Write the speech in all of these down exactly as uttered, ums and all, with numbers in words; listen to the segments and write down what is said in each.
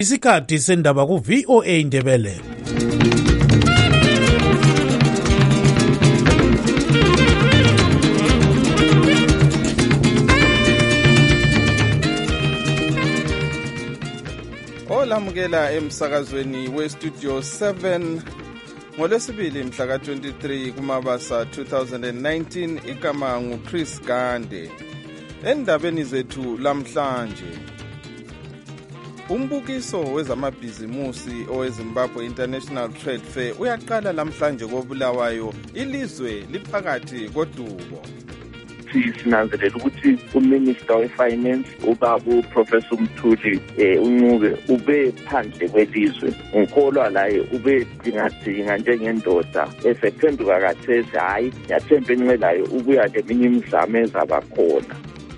Isikhathi sendaba ku V O A Ndebele. Olamukela emsakazweni we Studio seven ngolwesibili mhla ka twenty-three kuMabasa two thousand nineteen. Igama ngu Chris Gande. Endabeni zethu lamhlanje, umbukiso wezamabhizimusi oweZimbabwe International Trade Fair uyaqala lamhlanje koBulawayo. Ilizwe liphakathi kodubo. Sinanzelela ukuthi uMinister weFinance ubaba uProfessor Mthuli eh uNcube ube phandle kwelizwe. Ngikholwa laye ube dingadinga njengendoda esephenduka kathesi, hayi yathemba enqelayo ubuya leminye imizamo ezabakhona.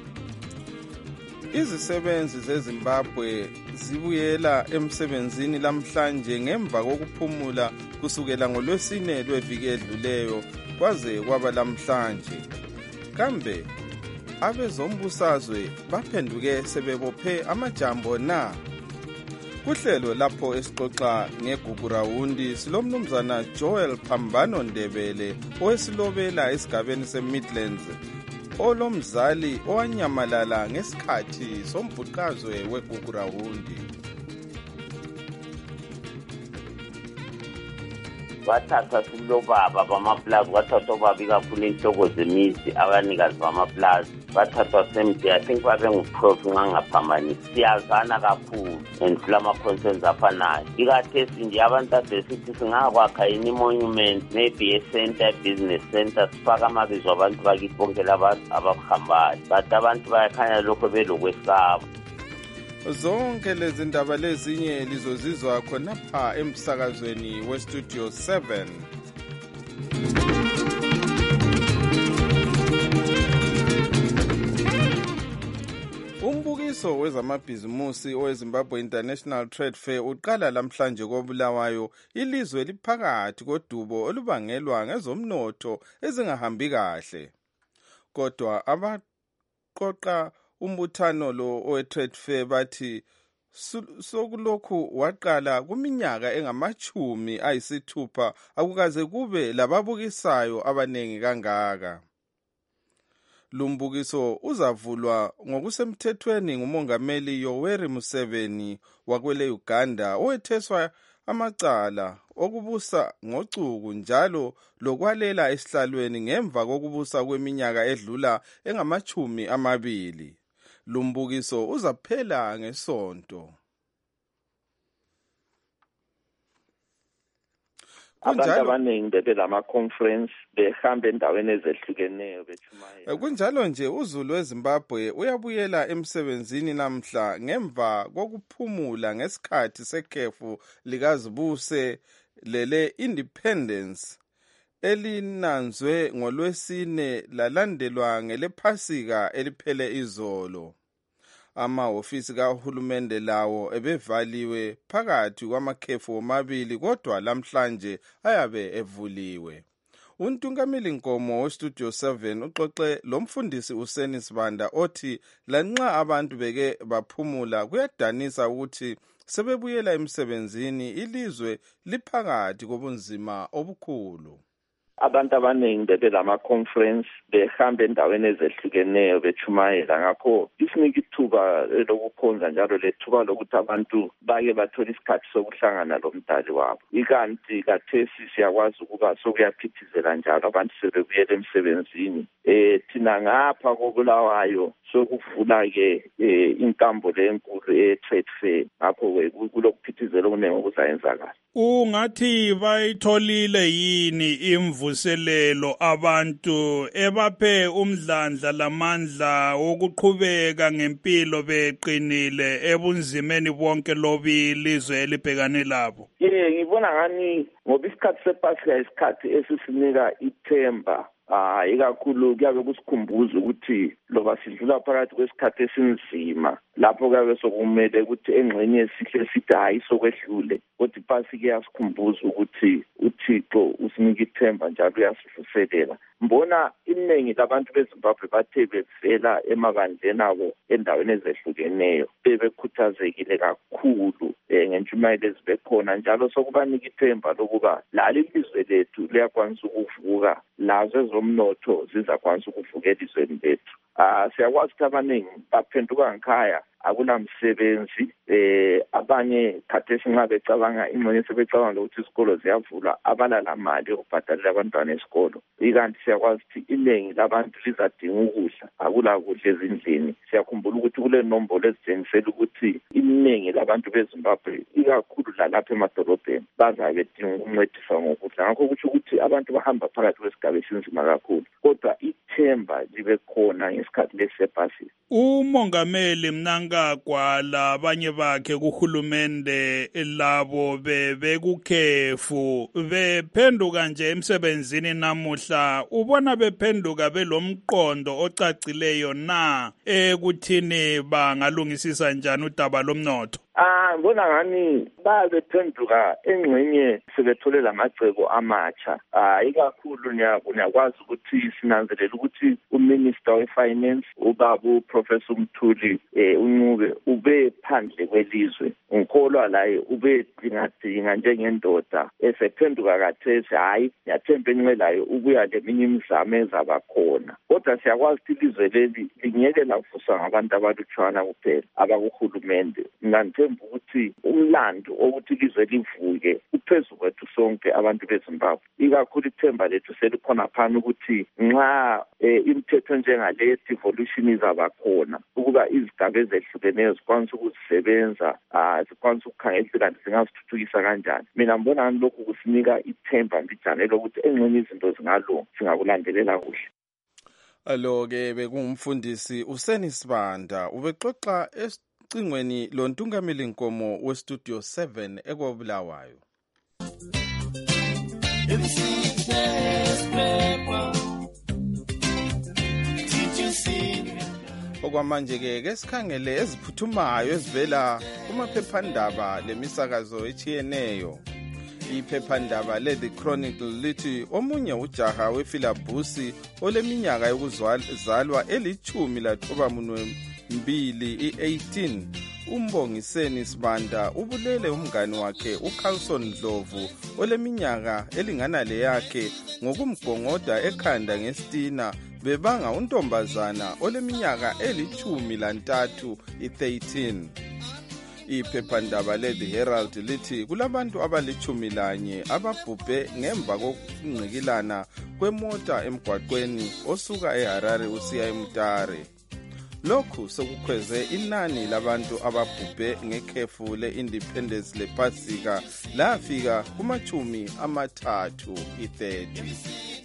Izisebenzi zeZimbabwe zibuyela emsebenzini lamhlanje ngemva kokuphumula kusukela ngolwesine lweviki edluleyo kwaze kwaba lamhlanje. Kambe abezombusazwe baphenduke sebebophe amajambo na? Kuhlelo lapho esixoxa ngeGugurawundi silomnumzana Joel Phambano Ndebele owesilobela esigabeni seMidlands, olomzali owanyamalala ngesikhathi sombhuqazwe weGugurawundi. Bathatha silobaba bamaplazi, bathatha babi kakhulu inhloko zemizi abanikazi bamaplazi, bathathwa semde. I think babe nguprof ngangaphamani siyazana kakhulu and flama concerns afanayo. Ikathesi nje abantu adesithi singakwakha yini monument, maybe a center, business center, sifaka amabizo abantu bakithi bonke labantu abahambayo, but abantu bayakhanya lokho belokwesaba. Zonke lezi ndaba lezinye lizozizwa khonapha emsakazweni we Studio seven. Umbukiso wezamabhizimusi oweZimbabwe International Trade Fair uqala lamhlanje koBulawayo. Ilizwe liphakathi kodubo olubangelwa ngezomnotho ezingahambi kahle. Kodwa abaqoqa umbuthano lo owe-Trade Fair bathi sokulokhu waqala kuminyaka engamachumi ayisithupha akukaze kube lababukisayo abanengi kangaka. Lumbukiso uzavulwa ngokusemthethweni nguMongameli Yoweri Museveni wakwele Uganda, owetheswa amacala okubusa ngocuku njalo lokwalela esihlalweni ngemva kokubusa kweminyaka edlula engamachumi amabili. Lumbukiso uzaphela ngesonto. Abantu abaningi bebelama conference behamba endaweni ezehlukeneyo bethumaya. Kunjalo nje uZulu weZimbabwe uyabuyela emsebenzini namhla ngemva kokuphumula ngesikhathi sekhefu likazibuse lele Independence elinanzwe ngolwesine lalandelwa ngelephasika eliphele izolo. Amahofisi kahulumende lawo ebevaliwe phakathi kwamakhefu omabili, kodwa lamhlanje ayabe evuliwe. Untungameli Nkomo weStudio seven uxoxe lomfundisi uSeni Sibanda othi lanxa abantu beke baphumula kuyadanisa ukuthi sebebuyela emsebenzini ilizwe liphakathi kobunzima obukhulu. Abantu abaningi bebelama conference behamba endaweni ezehlukeneyo bethumayela, ngakho isinika ithuba lokukhonza njalo lethuba lokuthi abantu bake bathola isikhathi sokuhlangana lomdali wabo. Ikanti kathesi siyakwazi ukuba sokuyaphithizela njalo abantu sebebuyela emsebenzini. Eh thina ngapha koBulawayo sokuvula ke inkambo lenkulu e-Trade Fair, ngakho kulokuphithizela okuningi okuzayenzakala. Ungathi bayitholile yini imvuselelo abantu ebaphe umdlandla lamandla wokuqhubeka ngempilo beqinile ebunzimeni bonke lobi ilizwe elibhekane labo? Eh ngibona ngani ngoba isikhathi sePasika isikhathi esisinika ithemba ah ikakhulu kuyabe kusikhumbuza ukuthi loba sidlula phakathi kwesikhathi esinzima lapho kuyabe sokumele ukuthi engxenye esihle sithi hayi sokwedlule kodwa iphasi kuyasikhumbuza ukuthi uThixo usinika ithemba njalo uyasivuselela. Mbona iningi labantu beZimbabwe bathe bevela emabandleni abo endaweni ezehlukeneyo bebekhuthazekile kakhulu ngentshumayelo ezibekhona njalo sokubanika ithemba lokuba lali ilizwe lethu liyakwanisa ukuvuka lazo ezomnotho zizakwanisa ukuvuka elizweni lethu. Ah siyakwazi ukuthi abaningi baphenduka ngekhaya akunamsebenzi eh abanye khathesi nxa becabanga ingxenye sebecabanga ukuthi isikolo ziyavulwa abalala mali yokubhadalela abantwana esikolo. Ikanti siyakwazi ukuthi iningi labantu lizadinga ukudla akula kudla ezindlini. Siyakhumbula ukuthi kule nombolo ezitshengisela ukuthi iningi labantu beZimbabwe ikakhulu lalapha emadolobheni bazabe bedinga ukuncediswa ngokudla. Ngakho kuthi ukuthi abantu bahamba phakathi kwesigaba esinzima kakhulu kodwa ithemba libe khona ngesikhathi lesebhasi. Umongameli Mnangagwa labanye bakhe kuhulumende labo bebekukhefu bephenduka nje emsebenzini namuhla ubona bephenduka belomqondo ocacileyo na ekuthini bangalungisisa njani udaba lomnotho? Ah ngibona ngani babephenduka engxenye sebethole lamacebo amatsha. Ah ikakhulu niyakwazi ukuthi sinanzelela ukuthi uMinister weFinance ubaba uProfessor Mthuli eh uNcube ube phandle kwelizwe. Ngikholwa laye ube dingadinga njengendoda esephenduka kathesi hayi yathemba enqelayo ukuya leminye imizamo ezaba khona. Kodwa siyakwazi ukuthi ilizwe leli lingeke lavusa ngabantu abalutshwana kuphela abakuhulumende. Ngithemba ukuthi umlando ukuthi ilizwe livuke uphezulu kwethu sonke abantu beZimbabwe. Ikakhulu ithemba lethu selikhona phana ukuthi nxa imithetho njengale devolution izaba khona ukuba izigaba ezehlukeneyo zikwanisa ukuzisebenza zikwanisa ukukhangela kanti zingazithuthukisa kanjani. Mina ngibona ngani lokhu kusinika ithemba mbijane lokuthi engxenye izinto zingalunga singakulandelela kuhle. Alo-ke bekungumfundisi uSeni Sibanda ubexoxa esicingweni lontungameli Nkomo westudio seven ekobulawayo. Okwamanje-ke ke sikhangele eziphuthumayo ezivela kumaphephandaba lemisakazo etshiyeneyo. Iphephandaba le-The Chronicle lithi omunye ujaha wefilabusi oleminyaka yokuzalwa elichumi lathoba munwe mbili i-eighteen uMbongiseni Sibanda ubulele umngani wakhe uCarlson Dlovu oleminyaka elingana leyakhe ngokumgongoda ekhanda ngestina bebanga untombazana oleminyaka elichumi lantathu i-thirteen. Iphephandaba le-The Herald lithi kulabantu abalichumi lanye ababhubhe ngemva kokungqikilana kwemota emgwaqweni osuka eHarare usiya eMutare. Lokhu sokukhweze inani labantu ababhubhe ngekhefu le-Independence lePasika lafika kumachumi amathathu i-thirty.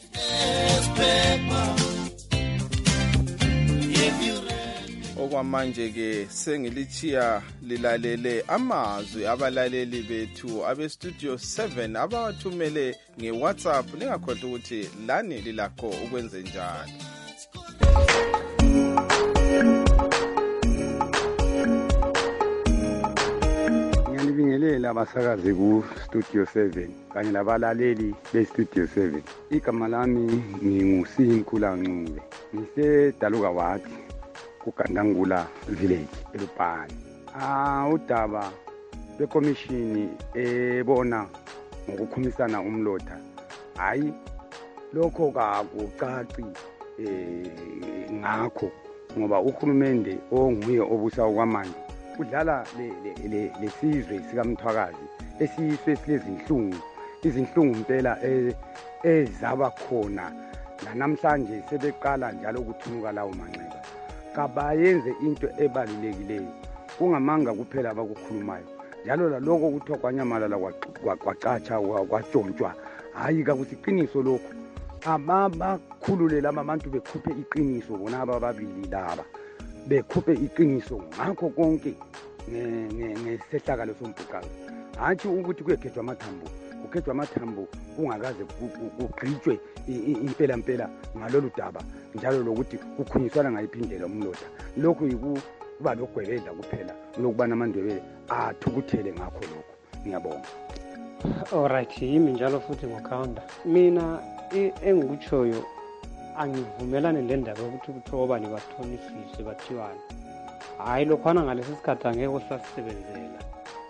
Okwamanje-ke sengilichiya lilalele amazwi abalaleli bethu abestudio seven abawathumele ngeWhatsApp. Ningakhohlwa ukuthi lani lilakho ukwenze njalo. Ngiyabingelela abasakazi ku Studio seven kanye labalaleli be Studio seven. Igama lami nginguSinkula Ncube. Ngisedaluka wathi kuGandangula village eLupane. Ah udaba bekomishini ebona ngokukhumisana umlotha. Hayi lokho kakucaci eh ngakho ngoba uhulumende onguye obusa kwamanje udlala le lesizwe sikaMthwakazi esiswe silezinhlungu izinhlungu impela ezaba khona namhlanje sebeqala njalo ukuthunuka lawo manxeba. Kabayenze into ebalulekileyo kungamanga kuphela abakukhulumayo njalo laloko kuthiwa kwanyamalala kwacatsha kwatshontshwa hayi kakusiqiniso lokho ababakhulule laba bantu bekhuphe iqiniso bona ababili laba bekhuphe iqiniso ngakho konke ngesehlakalo somphucalo hathi ukuthi kuyekhethwa amathambo kukhethwa amathambo kungakaze kugqitshwe impela mpela ngalolu daba njalo lokuthi kukhunyiswana ngayiphi indlela umlotha. Lokhu yikuba lokugwebedla kuphela lokubana amandebele athukuthele ngakho lokho. Ngiyabonga. Alright, yimi njalo futhi ngokhawunda. Mina engikutshoyo angivumelane lendaba yokuthi kuthoba libathonisise bathiwana. Hayi lokhwana ngalesi sikhathi angeke usasebenzela.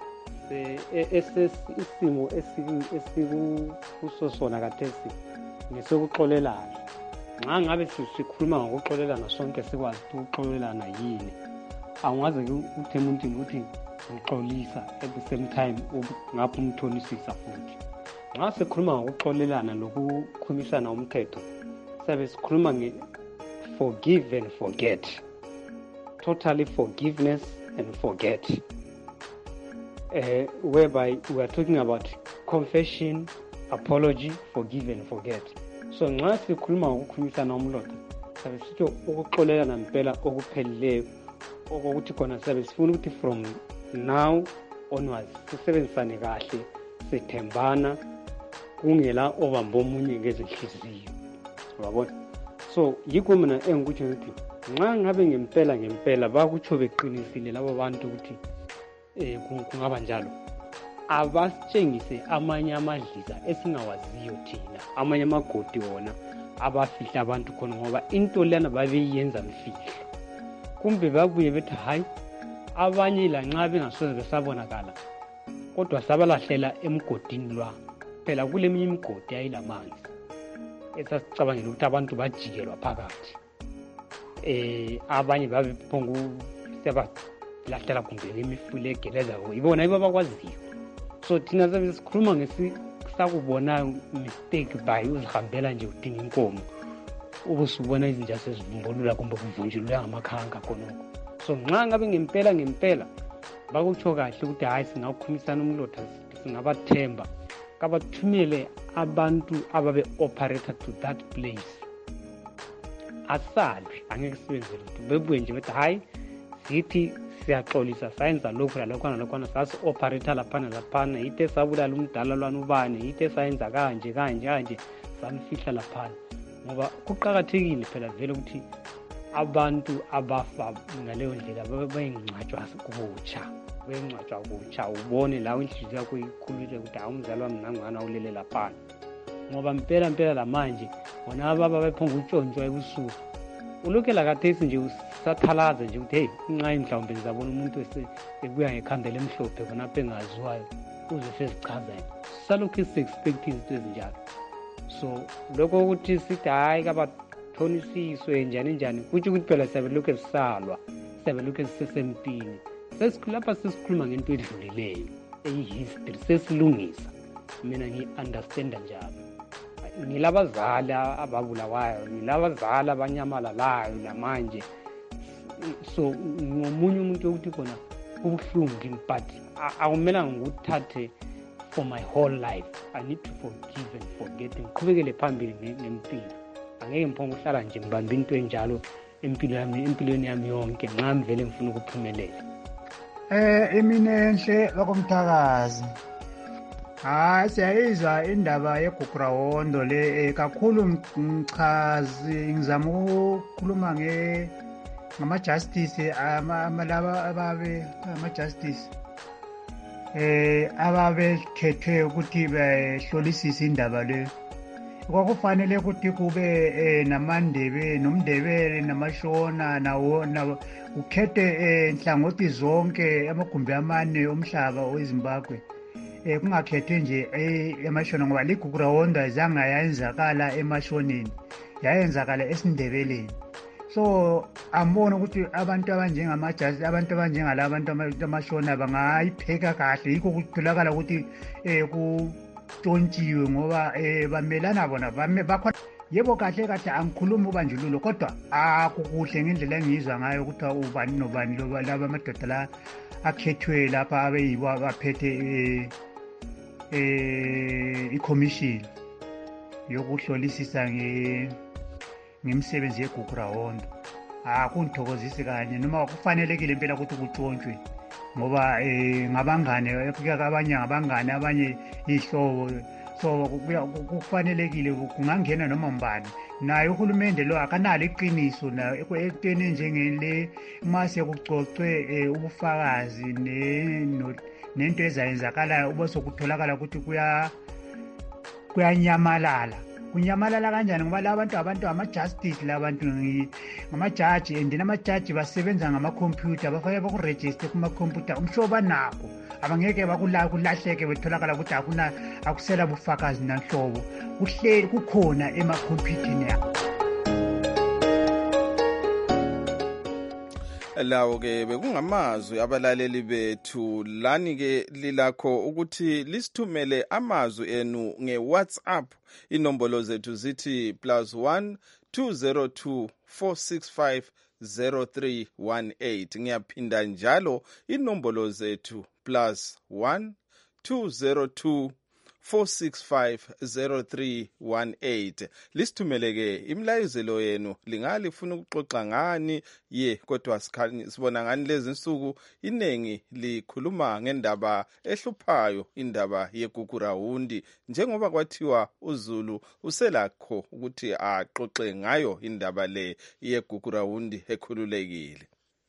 Isimo esikuso sona kathesi ngesokuxolelana. Nxa ngabe sikhuluma ngokuxolelana sonke sikwazi ukuxolelana yini. Angaze ukuthi umuntu ukuthi ngixolisa at the same time ngapha umthonisisa futhi. Nxa sikhuluma ngokuxolelana lokukhumisana umthetho sabe sikhuluma nge forgive and forget. Totally forgiveness and forget. Uh, whereby we are talking about confession, apology, forgive and forget. So nxa sikhuluma ngokukhumisana umlotha sabe sithi ukuxolelana impela okuphelileyo okokuthi khona sabe sifuna ukuthi from now onwards sisebenzisane kahle sithembana kungela obamba omunye ngezinhliziyo. Uyabona? So yikho mina engikuthi ukuthi nxa ngabe ngempela ngempela bakutsho beqinisile labo bantu ukuthi eh kungaba njalo abasitshengise amanye amadliza esingawaziyo thina, amanye amagodi wona abafihla abantu khona ngoba into lena babeyenza mfihlo. Kumbe babuye bethi hayi abanye la nxa bengasoze besabonakala kodwa sabalahlela emgodini lwa phela kule minye imigodi ayilamanzi esasicabangela ukuthi abantu bajikelwa phakathi. Eh abanye babephongu seba lahlela kumbe imifule egeleza ibona iba bakwaziyo. So thina sabe sikhuluma ngesakubona mistake by uzihambela nje udinga inkomo ubusubona izinja sezivumbolula kumbe kuvunjulwa ngamakhanka khonoko. So nxa ngabe ngempela ngempela bakutsho kahle ukuthi hayi singakhumisana umlotha singabathemba kabathumele abantu ababe operator to that place. Asalwe angeke sibenzele ukuthi bebuye nje bethi hayi sithi siyaxolisa sayenza lokho lalokho nalokho sasi operator laphana laphana yithe sabulala umdala lwana ubani yithe sayenza kanje kanje kanje samfihla laphana. Ngoba kuqhakathekile phela vele ukuthi abantu abafa ngaleyo ndlela bayengcwatshwa kubutsha bayengcwatshwa kubutsha ubone la inhliziyo yakho ikhulule ukuthi awumzali wami nangwana ulele laphana. Ngoba impela impela lamanje bona ababa bephonga utshontshwa ebusuku ulukela kathesi nje usathalaza nje ukuthi hey inxa mhlawumbe ngizabona umuntu ebuya ngekhandela emhlophe khona pengaziwayo uze sezichaza yena salokhu expect izinto ezinjalo. So lokho ukuthi sithi hayi kabathonisiswe njani njani kuthi ukuthi phela siyabe lokho sisalwa siyabe lokho sisesempini sesikhulapha sesikhuluma ngento edlulileyo eyihistory sesilungisa. Mina ngi-understand njalo ngilabazali ababulawayo ngilabazali abanyamalalayo namanje. So ngomunye umuntu ukuthi khona ubuhlungu but akumelanga ngikuthathe for my whole life. I need to forgive and forget. Ngiqhubekele phambili ngempilo. Angeke ngiphonge uhlala nje ngibambe into enjalo empilo yami empilweni yami yonke nxa ngivele ngifuna ukuphumelela. Eh eminenhle bakomthakazi. Hayi siyayizwa indaba yeGugurawonto le kakhulu ngichazi ngizama ukukhuluma nge ngama justice amalaba ababe ama justice eh ababe khethwe ukuthi behlolisise indaba le. Kwakufanele ukuthi kube namandebe nomndebele namashona nawo ukhethe inhlangothi zonke amagumbi amane omhlaba weZimbabwe. Eh kungakhethwe nje emashona ngoba liGugurawonto azange yayenzakala emashoneni yayenzakala esindebeleni. So ambona ukuthi abantu abanjengamajaji abantu abanjengala abantu amashona bangayipheka kahle yikho kutholakala ukuthi eh kuntshontshiwe ngoba eh bamelana bona bakhona. Yebo kahle kahle angikhuluma ubanjululo kodwa akukuhle ngendlela engizwa ngayo ukuthi ubani nobani laba amadoda la akhethwe lapha abeyibo abaphethe eh eh i-commission yokuhlolisisa nge ngimsebenzi yeGugurawonto. Ah kungithokozisi kanye noma kufanelekile impela ukuthi kutshontshwe ngoba eh ngabangane kuyaka abanye ngabangane abanye ihlobo so kufanelekile kungangena noma mbani naye uhulumende lo akanalo iqiniso na ekuteni njengele mase kucocwe ubufakazi nento ezayenzakala ubese kutholakala ukuthi kuya kuyanyamalala kunyamalala kanjani ngoba labantu abantu ama-justice labantu ngama-jaji and nama-jaji basebenza ngama-computer bafake bakuregister kuma-computer umhlobo banakho abangeke bakulahleke betholakala ukuthi akuna akusela bufakazi nanhlobo kuhleli kukhona ema-computeni yabo. Lawo ke bekungamazwi abalaleli bethu lani ke lilakho ukuthi lisithumele amazwi enu nge-WhatsApp. Inombolo zethu zithi plus one two zero two four six five zero three one eight. Ngiyaphinda njalo inombolo zethu plus one two zero two four six five zero three one eight. Lisithumeleke imlayezelo yenu lingalifuna ukuxoxa ngani ye kodwa sibona ngani lezi insuku inengi likhuluma ngendaba ehluphayo indaba yeGugurawundi njengoba kwathiwa uZulu uselakho ukuthi axoxe ngayo indaba le yeGugurawundi ekhululekile.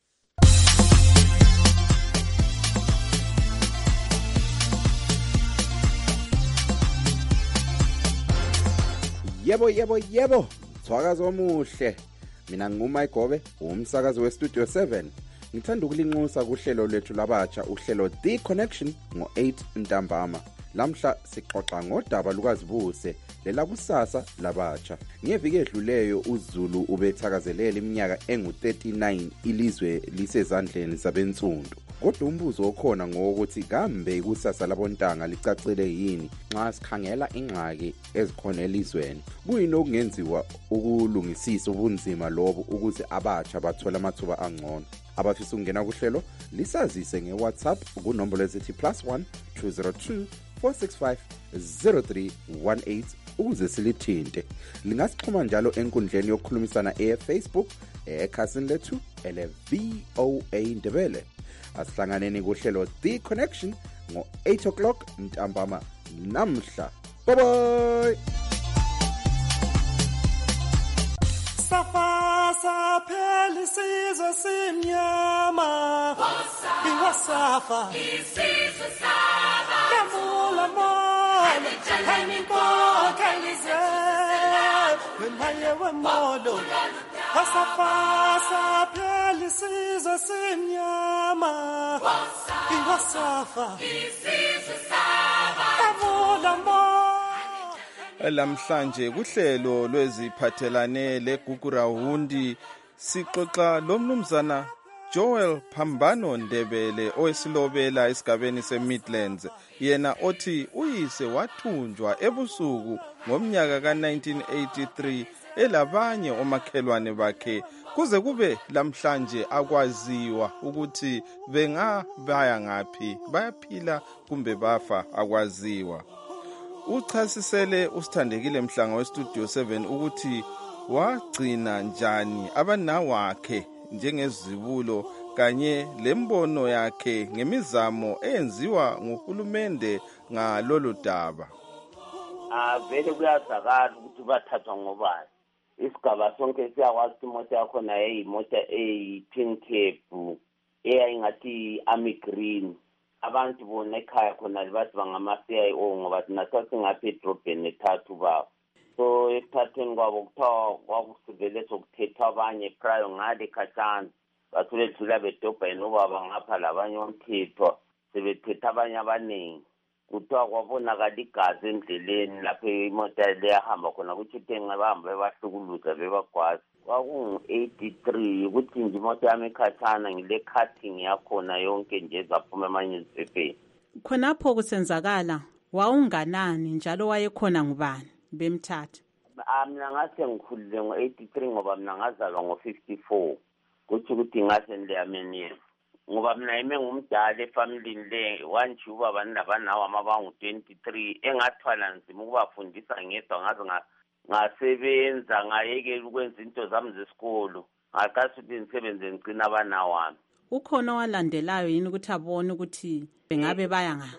Yebo yebo yebo Thwakazi omuhle mina nguMayigobe umsakazi weStudio seven ngithanda ukulinxusa kuhlelo lethu labatsha uhlelo The Connection ngo eight ntambama lamhla sixoxa ngodaba lukaZibuse lela kusasa labatsha ngeviki edluleyo uZulu ubethakazelela iminyaka engu thirty-nine ilizwe lisezandleni zabensundu kodwa umbuzo okhona ngokuthi kambe ikusasa labontanga licacile yini nxa sikhangela ingxaki ezikhona elizweni kuyini okungenziwa ukulungisisa ubunzima lobo ukuze abatsha bathola amathuba angcono abafisa ukungena kuhlelo lisazise ngeWhatsApp kunombolo ezithi plus one two zero two four six five zero three one eight ukuze silithinte lingasixhuma njalo enkundleni yokukhulumisana eFacebook ekhasini lethu ele V O A Ndebele asihlanganeni kuhlelo The Connection ngo eight o'clock ntambama namhla. Bye bye. Safa sapheli sizwe simnyama iwasafa isizwe saba yamula mola ayinkokhelize wemaye wemolo Safa sapheli sizwe simnyama iwasafa isizwe saba yamula mola. Lamhlanje kuhlelo lweziphathelane leGugurawundi sixoxa lomnumzana Joel Phambano Ndebele owesilobela esigabeni seMidlands yena othi uyise wathunjwa ebusuku ngomnyaka ka nineteen eighty-three elabanye omakhelwane bakhe kuze kube lamhlanje akwaziwa ukuthi benga baya ngaphi bayaphila kumbe bafa akwaziwa. Uchasisele usithandekile Mhlanga weStudio seven ukuthi wagcina njani abanawakhe njengezibulo kanye lembono yakhe ngemizamo eyenziwa nguhulumende ngalolu daba. Ah vele kuyazakala ukuthi bathathwa ngobani. Isigaba sonke siyakwazi imoto yakho na eyimoto eyi-pink cab eyayingathi army green. Abantu bona ekhaya khona bathi bangama-C I O ngoba thina sasingapha edrobheni ethathu babo. So ekuthatheni kwabo kuthiwa kwakusivele sokuthethwa abanye prior ngale khatshana bathole dlula bedobheni ubaba ngapha labanye omthethwa sebethetha abanye abaningi. Kuthiwa kwabonakala igazi endleleni lapho imoto leyahamba khona kuthi uthe bahamba bebahlukuluza bebagwaza. Kwakungu-eighty-three ukuthi nje imoto yami ekhathana ngile cutting yakhona yonke nje zaphuma emanyeziphepheni. Khonapho kusenzakala wawunganani njalo wayekhona ngubani bemthatha? Mina ngase ngikhulile ngo-eighty-three ngoba mina ngazalwa ngo-fifty-four kuthi ukuthi ngase ndiyameni ngoba mina ime ngumdala efamilini le wanje ubaba nabanawo amabangu twenty-three engathwala nzima ukubafundisa ngedwa ngaze ngasebenza ngayekela ukwenza into zami zesikolo ngakasuthi nisebenze ngicina abana wami. ukhona owalandelayo yini ukuthi abone ukuthi bengabe baya nga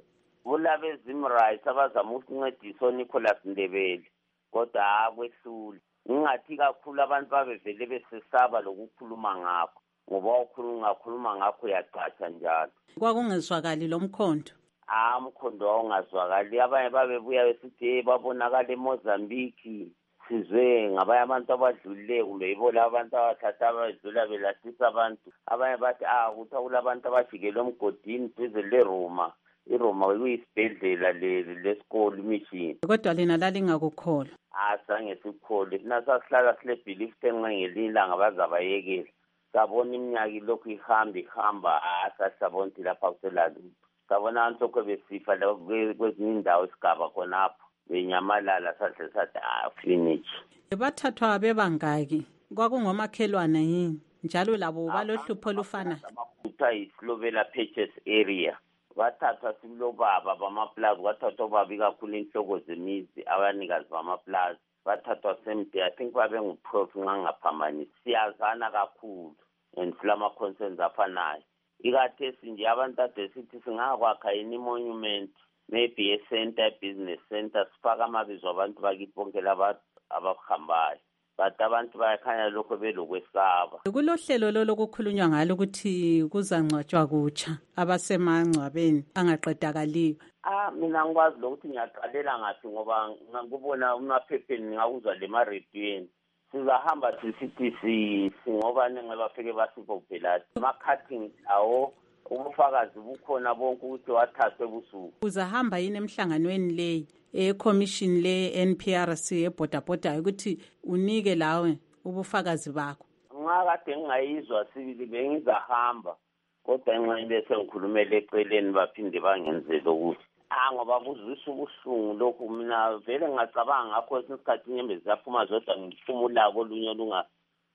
kulabezim rights abazama ukuncedisa uNicholas Ndebele kodwa akwehluli ngingathi kakhulu abantu babevele besesaba lokukhuluma ngakho ngoba ukhuluma ngakhuluma ngakho yacatsha njalo kwakungezwakali lo mkhondo ah umkhondo ongazwakali abanye babebuya besithi babonakala eMozambique sizwe ngabanye abantu abadlulile kumbe ibola abantu abathatha abadlula belahlisa abantu abanye bathi ah ukuthi kulabantu abajikele emgodini duze leRoma iRoma kuyisibhedlela lesikole mission kodwa lena lalingakukholwa asange sikhole nasasihlala sile belief tenqengelila ngabazabayekela sabona iminyaka lokhu ihamba ihamba asasabona ukuthi lapha kuselalo sabona antsokwe besifa kwezinye indawo esigaba khonapho benyamalala sahle sathi ah finish bathathwa bebangaki kwakungomakhelwana yini njalo labo balohlupho lufana kuthiwa iSlovela Patches area bathathwa silobaba bamaplaza bathathwa babi kakhulu inhloko zemizi abanikazi bamaplaza bathathwa semde I think babe nguprof ngangaphamani siyazana kakhulu and silama concerns afanayo ikathesi nje abantu ade sithi singakwakha yini monument maybe a center business center sifaka amabizo abantu bakithi bonke laba abahambayo but abantu bayakhanya lokho belokwesaba kulohlelo lokukhulunywa ngalo ukuthi kuzangcwatshwa kutsha abasemangcwabeni angaqedakaliyo ah mina ngikwazi lokuthi ngiyaqalela ngathi ngoba ngakubona umaphepheni ngakuzwa le marediyweni sizahamba sisithi singoba nengabafike basipopulate ama-cutting awo ubufakazi bukhona bonke ukuthi wathathwe busuku uzahamba yini emhlanganweni leyi e-commission le-N P R C ebhodabhodayo ukuthi unike lawe ubufakazi bakho nxa kade ngingayizwa sibili bengizahamba kodwa nxa bese ngikhulumele eceleni baphinde bangenzele ukuthi ah ngoba kuzwisa ubuhlungu lokhu mina vele ngacabanga ngakho isikhathi inyembe ziyaphuma zodwa ngiphumula kolunye olunga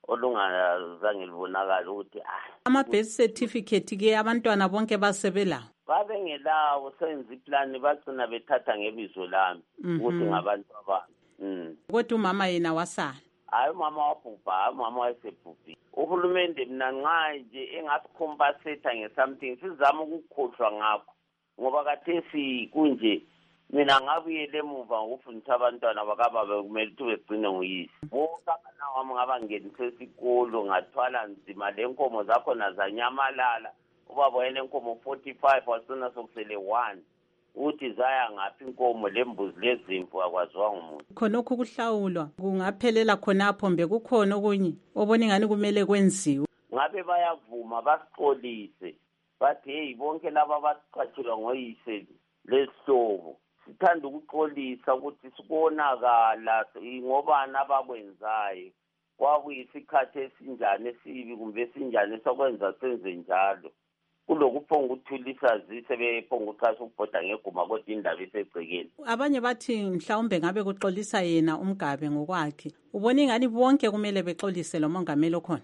olungazange libonakala ukuthi ah ama-birth certificate ke abantwana bonke basebela babengelawo senza iplan bagcina bethatha ngebizo lami ukuthi ngabantu abantu mm kodwa umama yena wasala hayi umama wabhubha umama wayesebhubhi uhulumende mina nxa nje engasikhompaseta ngesomething sizama ukukhohlwa ngakho ngoba kathesi kunje mina ngabuyele emuva ngokufundisa abantwana bakababa kumele ukuthi begcine nguyisi bonke abana wami ngabangenisa esikolo ngathwala nzima le nkomo zakho nazanyamalala ubaba wena inkomo forty-five wasona sokusele one uthi zaya ngaphi inkomo lembuzi lezimvu akwaziwa ngumuntu khonokho kuhlawulwa kungaphelela khonapho mbe kukhona okunye obona ingani kumele kwenziwe ngabe bayavuma basixolise bathi hey bonke laba baqhatshulwa ngoyise lesihlobo sithanda ukuxolisa ukuthi sibonakala ngobani abakwenzayo kwakuyisikhathi esinjani esibi kumbe esinjani esokwenza senze njalo kulokuphonga ukuthulisa zise bephonga uchaza ukubhoda ngeguma kodwa indaba isegcekeni abanye bathi mhlawumbe ngabe kuxolisa yena umgabe ngokwakhe ubona ingani bonke kumele bexolise lo mongameli okhona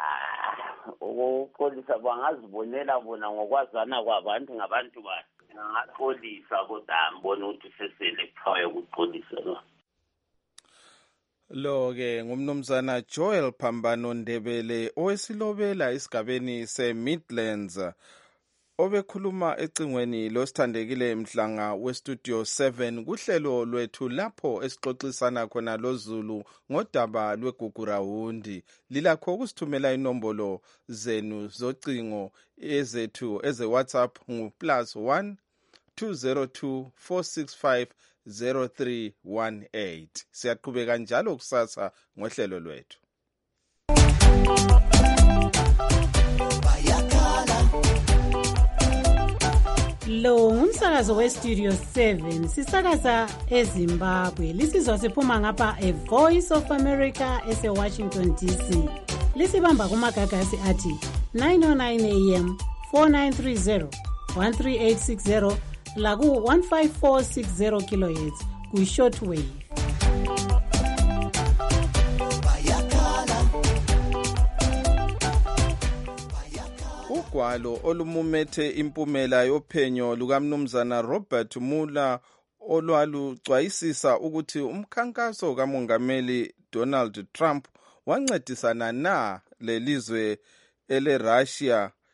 ukuxolisa bangazibonela bona ngokwazana kwabantu ngabantu bakhe ngaxolisa kodwa ngibona ukuthi sesele kuphaya ukuxolisa lo lo-ke ngumnumzana Joel Phambano Ndebele owesilobela esigabeni se-Midlands obekhuluma ecingweni losithandekile Mhlanga westudio seven kuhlelo lwethu lapho esixoxisana khona loZulu ngodaba lweGugurawundi lilakho ukusithumela inombolo zenu zocingo ezethu eze WhatsApp ngu plus one two zero two four six five zero three one eight. Siyaqhubeka njalo kusasa ngohlelo lwethu. Lo ngumsakazo westudio seven sisakaza eZimbabwe lisizwa siphuma ngapha a Voice of America ese Washington D C lisibamba kumagagasi athi nine oh nine A M four nine three zero one three eight six zero laku one five four six zero kilohertz ku shortwave. Ugwalo olumumethe impumela yophenyo lukaMnumzana Robert Mueller olwalucwayisisa ukuthi umkhankaso kamongameli Donald Trump wancedisana na lelizwe eleRussia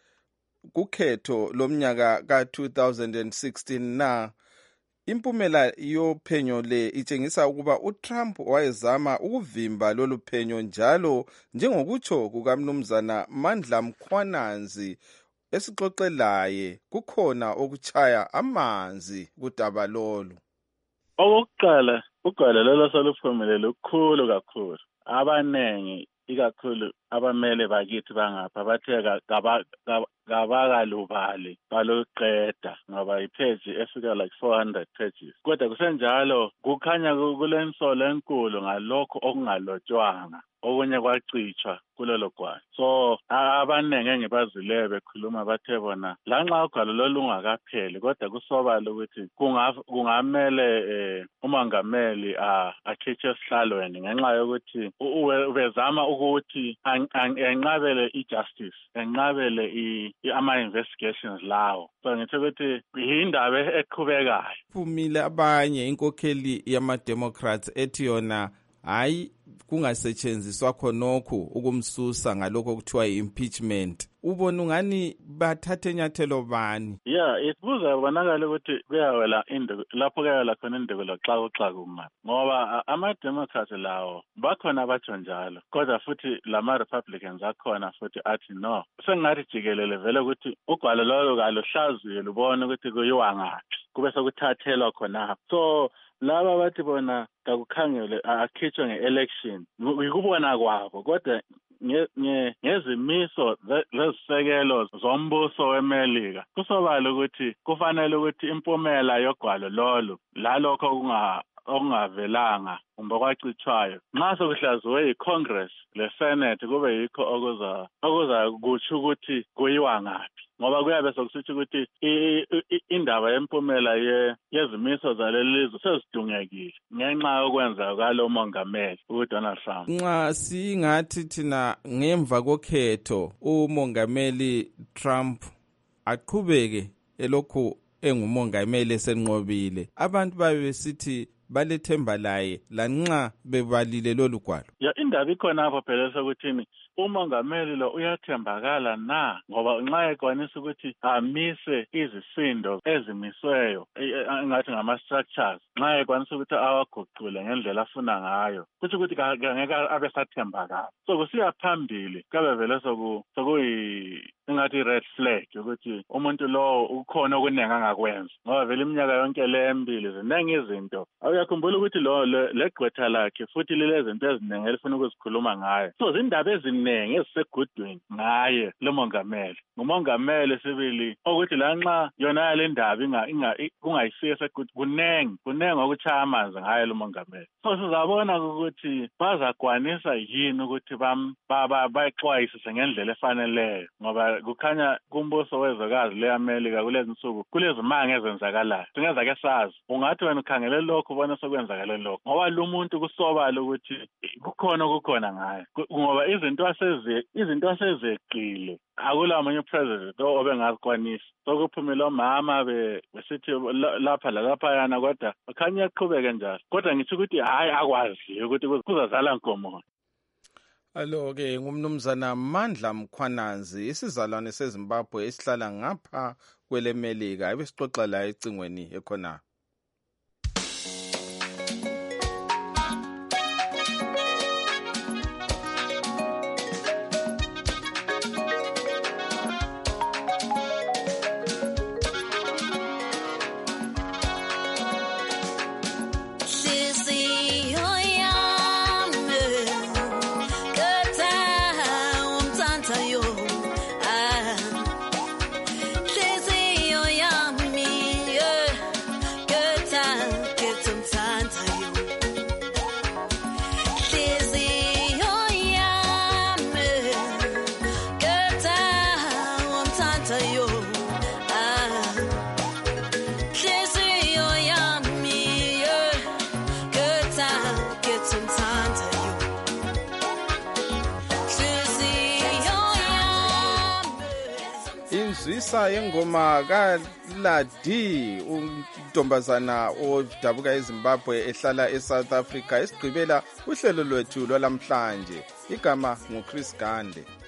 kukhetho lomnyaka ka two thousand sixteen na impumela yophenyo le itshengisa ukuba uTrump wayezama ukuvimba lolu phenyo njalo njengokutsho kukamnumzana Mandla Mkhwananzi esixoxelaye kukhona okuchaya amanzi kudaba lolu. Okokuqala ugwalo lolo soluphumelele ukukhulu kakhulu abanengi ikakhulu abamele bakithi bangapha bathe kabakalubali baloqeda ngoba ipage efika like four hundred pages kodwa kusenjalo kukhanya kulensolo enkulu ngalokho okungalotshwanga okunye kwacitshwa kulelo gwalo. So abanengi engibazileyo bekhuluma bathe bona lanxa ugwalo lolungakapheli kodwa kusobala ukuthi kungamele umongameli akhithe esihlalweni ngenxa yokuthi ubezama ukuthi enqabele i-justice enqabele ama-investigations lawo. So ngithi ukuthi yindaba eqhubekayo. Phumile abanye inkokheli yama-Democrats ethi yona hayi kungasetshenziswa khonokho ukumsusa ngalokho kuthiwa i-impeachment. Ubona ungani bathathe nyathelo bani? Yeah, isibuza bonakala ukuthi kuyawela indebe lapho kuyawela khona indebe loxaku xaku ngapha. Ngoba ama-Democrats lawo bakhona batsho njalo. Kodwa futhi lama-Republicans akhona futhi athi no. Sengathi jikelele vele ukuthi ugwalo lolo kaluhlaziye lubone ukuthi kuyiwa ngaphi. Kube sokuthathelwa khona. So laba bathi bona kakukhangele akhitshwe nge-election yikubona kwabo kodwa ngezimiso zezisekelo zombuso weMelika kusobala ukuthi kufanele ukuthi impumela yogwalo lolo lalokho okungavelanga kumbe kwacitshwayo nxa sokuhlaziwe iCongress leSenate kube yikho okuza okuza kutsho ukuthi kuyiwa ngaphi ngoba kuyabe sokusithi ukuthi indaba yempumela yezimiso zalelizwe sezidungekile ngenxa yokwenza kwalo mongameli uDonald Trump. Nxa singathi thina ngemva kokhetho umongameli Trump aqhubeke elokhu engumongameli esenqobile abantu babe besithi balethemba laye lanxa bebalile lolu gwalo. Ya indaba ikhona apho phela sokuthini umongameli lo uyathembakala na ngoba nxa ekwanisa ukuthi amise izisindo ezimisweyo ngathi ngama-structures nxa ekwanisa ukuthi awaguqule ngendlela afuna ngayo kuthi ukuthi ngeke abe sathembakala. So kusiya phambili kabe vele sokuyi ingathi red flag ukuthi umuntu lo ukhona okuningi angakwenza ngoba vele iminyaka yonke le embili ziningi izinto uyakhumbula ukuthi lo legqwetha lakhe futhi lile zinto eziningi elifuna ukuzikhuluma ngayo. So zindaba eziningi ezisegudwini ngaye lo mongameli ngumongameli sibili ukuthi lanxa yona le ndaba kungayisiye segudwini kunengi kunengi okuchaya amanzi ngaye lo mongameli. So sizabona ukuthi bazakwanisa yini ukuthi bayixwayisise ngendlela efaneleyo ngoba kukhanya kumbuso wezwekazi le-Amerika kulezi nsuku kulezimanga ezenzakalayo singeza ke sazi ungathi wena ukhangele lokho ubona sokwenzakale lokho ngoba lo muntu kusobala ukuthi kukhona okukhona ngaye ngoba izinto aseze izinto asezeqile akula manye president obengazikwanisa sokuphumela omama besithi lapha lalapha yana kodwa ukhanya aqhubeke njalo kodwa ngithi ukuthi hayi akwazi ukuthi kuzazala nkomo. Alo-ke ngumnumzana Mandla Mkhwananzi isizalwane seZimbabwe esihlala ngapha kwelemelika ebesixoxa la ecingweni ekhona. Inzwisa yengoma kaLadi untombazana odabuka eZimbabwe ehlala eSouth Africa esigqibela uhlelo lwethu lwalamhlanje igama nguChris Gande.